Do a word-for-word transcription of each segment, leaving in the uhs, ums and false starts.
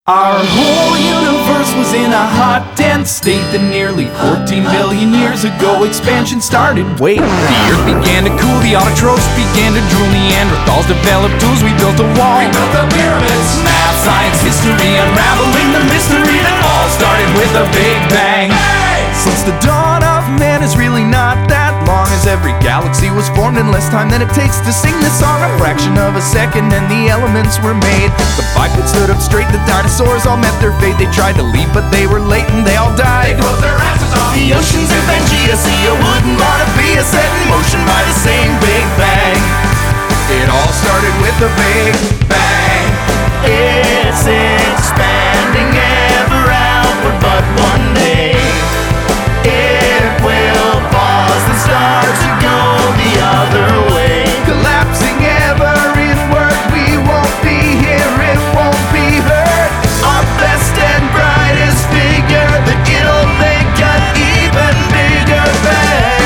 Our whole universe was in a hot, dense state that nearly fourteen billion years ago expansion started. Wait, the earth began to cool, the autotrophs began to drool, Neanderthals developed tools, we built a wall. We built the pyramids. Math, science, history, unraveling the mystery that all started with a big bang. Hey! Since the dawn of man is really not that long, as every galaxy was formed in less time than it takes to sing this song. A fraction of a second and the elements were made. The bipeds stood up straight, the dinosaurs all met their fate. They tried to leave but they were late and they all died. They closed their asses off. The oceans of Pangea, you wouldn't wanna be a set in motion by the same Big Bang. It all started with a Big Bang. It's expanding ever outward, but one day it will pause and start to go the other way. Collapsing ever inward, we won't be here, it won't be heard. Our best and brightest figure, that it'll make an even bigger bang.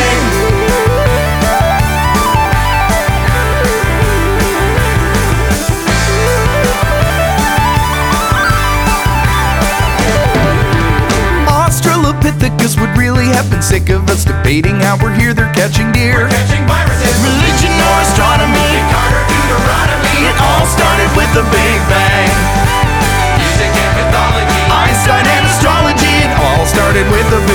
Australopithecus would really have been sick of us debating how we're here, they're catching deer. We're catching viruses. Religion or astronomy, Carter, Deuteronomy. It all started with the Big Bang. Music and mythology, Einstein and astrology. It all started with the Big Bang.